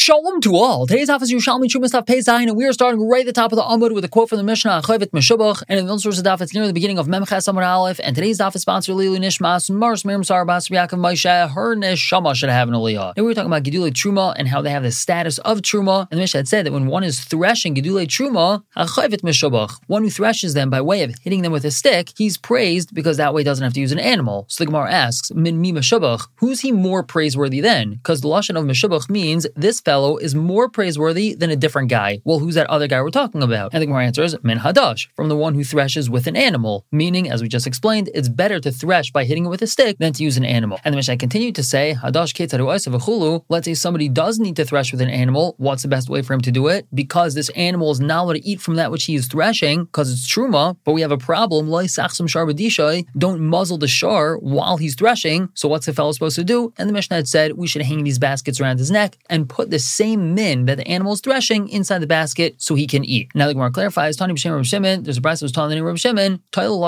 Shalom to all. Today's Hafez Yerushalmi Trumas Daf Pei Zayin, and we are starting right at the top of the Amud with a quote from the Mishnah Chayvet Meshubach, and in the source of Daf, it's near the beginning of Memches Amud Aleph. And today's Daf is sponsored Lilu Nishmas Mars Miriam Sarbas Yaakov Moshe. Her neshama should have an aliyah. And we were talking about Gedulei Truma and how they have the status of Truma. And the Mishnah had said that when one is threshing Gedulei Truma, Chayvet Meshubach, one who threshes them by way of hitting them with a stick, he's praised because that way he doesn't have to use an animal. So the Gemara asks, Min mi Meshubach, who's he more praiseworthy than? Because the lashon of Meshubach means this fellow is more praiseworthy than a different guy. Well, who's that other guy we're talking about? And the Gemara answers, Min Hadash, from the one who threshes with an animal. Meaning, as we just explained, it's better to thresh by hitting it with a stick than to use an animal. And the Mishnah continued to say, Hadash Ketzaru Oisav Achulu, let's say somebody does need to thresh with an animal. What's the best way for him to do it? Because this animal is not allowed to eat from that which he is threshing, because it's truma, but we have a problem. Don't muzzle the shar while he's threshing. So what's the fellow supposed to do? And the Mishnah had said, we should hang these baskets around his neck and put the same min that the animal is threshing inside the basket so he can eat. Now the Gemara clarifies, Tani B'Shem Reb Shimon, there's a brayso that was telling Reb Shimon,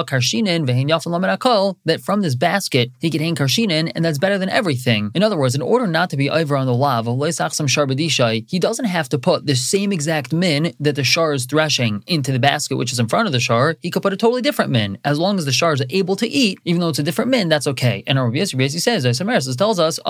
that from this basket he could hang karshinin, and that's better than everything. In other words, in order not to be over on the lav of leisachsam shar b'dishai, he doesn't have to put the same exact min that the shar is threshing into the basket which is in front of the shar. He could put a totally different min. As long as the shar is able to eat, even though it's a different min, that's okay. And Rabbi Yossi says, this tells us,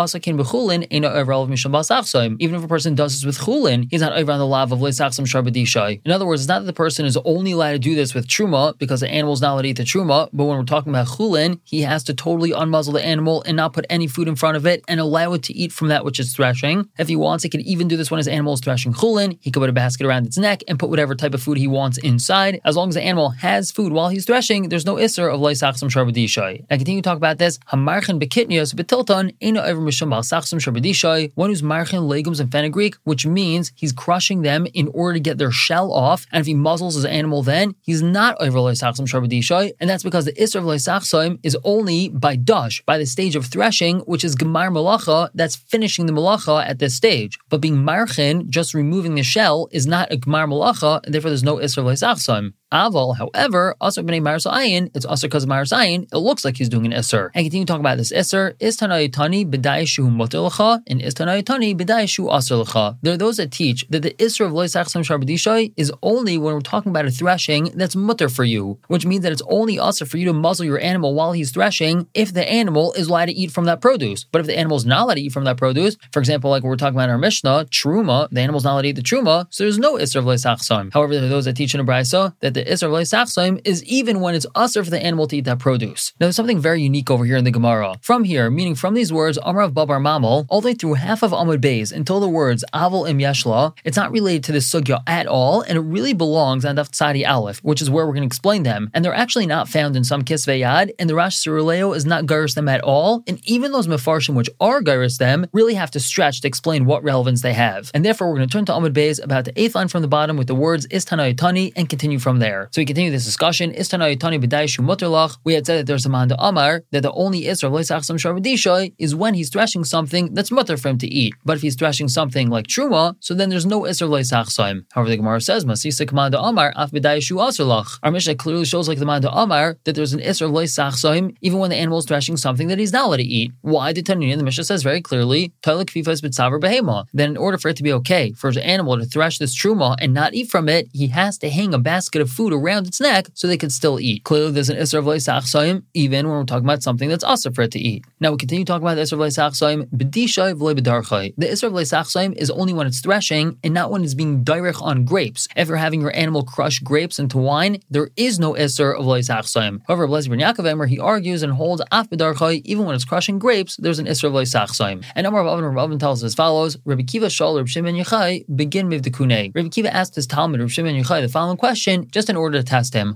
even if a person does this with chulin, he's not over on the lav of leisachsam shar b'dishai. In other words, it's not that the person is only allowed to do this with truma because the animal's not allowed to eat the truma, but when we're talking about chulin, he has to totally unmuzzle the animal and not put any food in front of it and allow it to eat from that which is threshing. If he wants, he can even do this when his animal is threshing chulin. He could put a basket around its neck and put whatever type of food he wants inside. As long as the animal has food while he's threshing, there's no isser of leisachsam shar b'dishai. Now continue to talk about this. Hamarchen bekitnios betilton eino ever mishum balsachsam shar b'dishai. One who's marchen legumes and fenugreek, which means he's crushing them in order to get their shell off. And if he muzzles his animal, then he's not over leisachsam shar b'dishai, and that's because the isser of leisachsam is only by dash, by the stage of threshing, which is gemar malacha, that's finishing the malacha at this stage. But being marchen, just removing the shell, is not a gemar malacha, and therefore there's no isser of leisachsam. Aval, however, asr b'nei maris ayin, it's asr because of maris ayin, it looks like he's doing an isser. And continue to talk about this isser. Is tanayitani b'dai shu muter l'cha, and is tanayitani b'dai shu asr l'cha. There are those that teach that the isser of leisachsam shar b'dishai is only when we're talking about a threshing that's mutter for you, which means that it's only asr for you to muzzle your animal while he's threshing if the animal is allowed to eat from that produce. But if the animal is not allowed to eat from that produce, for example, like we're talking about in our Mishnah, truma, the animal's not allowed to eat the truma, so there's no isser of leisachsam. However, there are those that teach in a brayso that the isser of leisachsam is even when it's usher for the animal to eat that produce. Now, there's something very unique over here in the Gemara. From here, meaning from these words, Amar Babar Mamal, all the way through half of Amud Beis until the words Aval Im Yeshla, it's not related to this sugya at all, and it really belongs on Daf Tzadi Aleph, which is where we're going to explain them. And they're actually not found in some Kisvei Yad, and the Rash Suruleo is not gyrus them at all, and even those Mefarshim which are gyrus them really have to stretch to explain what relevance they have. And therefore, we're going to turn to Amud Beis about the 8th line from the bottom with the words Istanayitani and continue from there. So we continue this discussion. Istanayitani b'daishu muterlach. We had said that there's a man Amar that the only isra of leisachsam shar b'dishai is when he's threshing something that's mutter for him to eat. But if he's threshing something like truma, so then there's no isra of leisachsam. However, the Gemara says Masisa Kamanda Amar af b'daishu asrlach. Our Mishnah clearly shows like the man Amar that there's an isra of leisachsam even when the animal is threshing something that he's not allowed to eat. Why did Tanina? The Mishnah says very clearly Tailik fifas b'tzaver behema. Then in order for it to be okay for an animal to thresh this truma and not eat from it, he has to hang a basket of food around its neck so they could still eat. Clearly, there's an isser of leisachsam even when we're talking about something that's asr for it to eat. Now we continue talking about the isser of leisachsam b'dishai v'lei b'darchai. The isser of leisachsam is only when it's threshing and not when it's being direch on grapes. If you're having your animal crush grapes into wine, there is no isser of leisachsam. However, Blazer ben Yaakov Emer, he argues and holds af b'darchai, even when it's crushing grapes, there's an isser of leisachsam. And Amar Rav Avin tells us as follows: Rabbi Kiva shal Rabbi Shimon Yochai begin mivdekunei. Rabbi Kiva asked his Talmud Rabbi Shimon Yochai the following question, just in order to test him.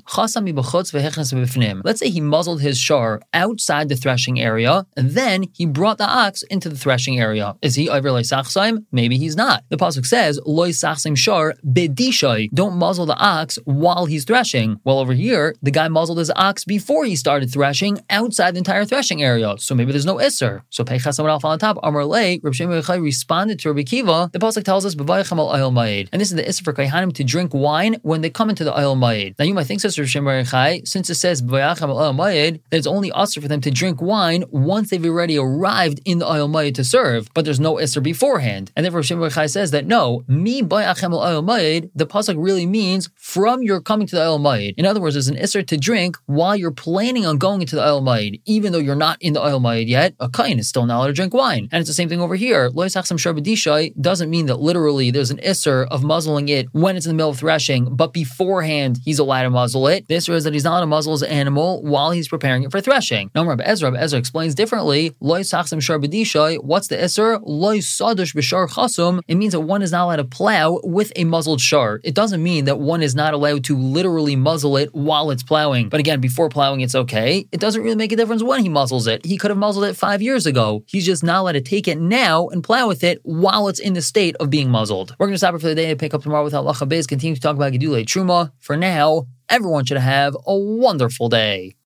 Let's say he muzzled his shar outside the threshing area, and then he brought the ox into the threshing area. Is he over leisachsam? Maybe he's not. The pasuk says loisachsim shar bedishai. Don't muzzle the ox while he's threshing. Well, over here, the guy muzzled his ox before he started threshing outside the entire threshing area. So maybe there's no isser. So Peichas Amar Alf on top. Amar Lei, Rabbi Shimon Yochai responded to Rabbi Kiva. The pasuk tells us b'vayichem al ayil ma'id, and this is the isser for kaihanim to drink wine when they come into the ayil Mayid. Now you might think, Sister Shimon Chai, since it says Vayachem al Oil Mayid, that it's only usher for them to drink wine once they've already arrived in the Oil Mayid to serve, but there's no isser beforehand. And therefore Shimon Chai says that no, mi Vayachem al Oil Mayid, the pasuk really means from your coming to the Oil Mayid. In other words, there's an isser to drink while you're planning on going into the Oil Mayid, even though you're not in the Oil Mayid yet. A kain is still not allowed to drink wine. And it's the same thing over here. Lo yisachsam shar b'dishai doesn't mean that literally there's an isser of muzzling it when it's in the middle of threshing, but beforehand he's allowed to muzzle it. The isser is that he's not allowed to muzzle his animal while he's preparing it for threshing. Now Rabbi Ezra explains differently. Lo yisachsam shar b'dishai, what's the isser? Lo yisadush b'shar chasum. It means that one is not allowed to plow with a muzzled shar. It doesn't mean that one is not allowed to literally muzzle it while it's plowing. But again, before plowing it's okay. It doesn't really make a difference when he muzzles it. He could have muzzled it 5 years ago. He's just not allowed to take it now and plow with it while it's in the state of being muzzled. We're going to stop it for the day and pick up tomorrow with Halacha Beis, continue to talk about Gedulei Truma. For now, everyone should have a wonderful day.